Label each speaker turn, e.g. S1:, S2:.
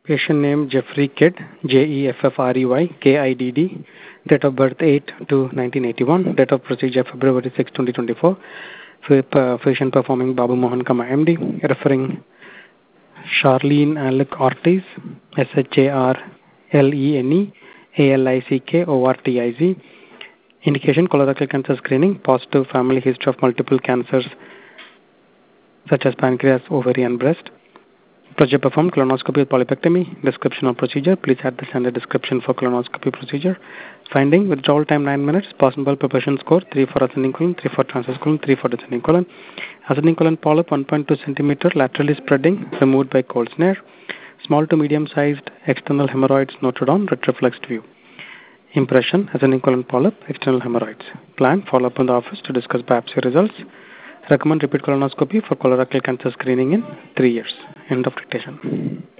S1: Patient name Jeffrey Kidd, Jeffrey Kidd. Date of birth 8 to 1981. Date of procedure February 6, 2024. Patient performing Babu Mohan Kama MD. Referring Charlene Alec Ortiz, Sharlene Alick Ortiz. Indication colorectal cancer screening. Positive family history of multiple cancers such as pancreas, ovary, and breast. Procedure performed colonoscopy with polypectomy. Description of procedure. Please add the standard description for colonoscopy procedure. Finding withdrawal time 9 minutes. Possible preparation score 3 for ascending colon, 3 for transverse colon, 3 for descending colon. Ascending colon polyp 1.2 centimeter laterally spreading, removed by cold snare. Small to medium sized external hemorrhoids noted on retroflexed view. Impression ascending colon polyp, external hemorrhoids. Plan follow up in the office to discuss biopsy results. Recommend repeat colonoscopy for colorectal cancer screening in 3 years. End of dictation.